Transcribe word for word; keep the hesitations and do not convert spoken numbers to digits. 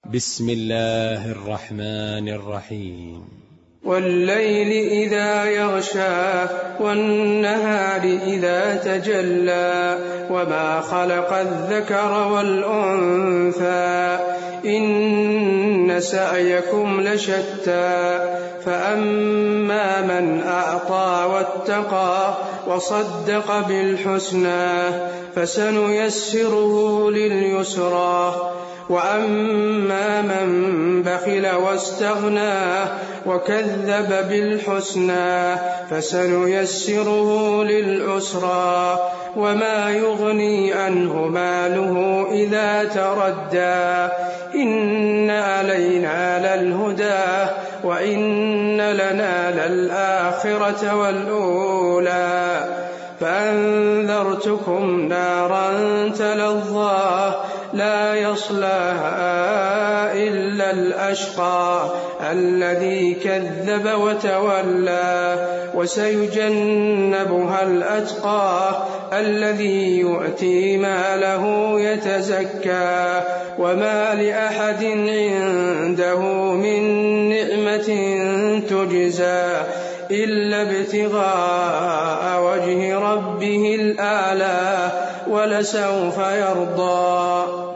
بسم الله الرحمن الرحيم. والليل إذا يغشى والنهار إذا تجلى وما خلق الذكر والأنثى إن سعيكم لشتى فأما من أعطى واتقى وصدق بالحسنى فسنيسره لليسرى وأما من بخل واستغنى وكذب بالحسنى فسنيسره للعسرى وما يغني عنه ماله إذا تردى إن علينا للهدى وإن لنا للآخرة والأولى فأنذرتكم نارا تلظى لا يصلاها إلا الأشقى الذي كذب وتولى وسيجنبها الأتقى الذي يؤتي ماله يتزكى وما لأحد عنده من نعمة تجزى إلا ابتغاء وجه ربه الأعلى ولسوف يرضى.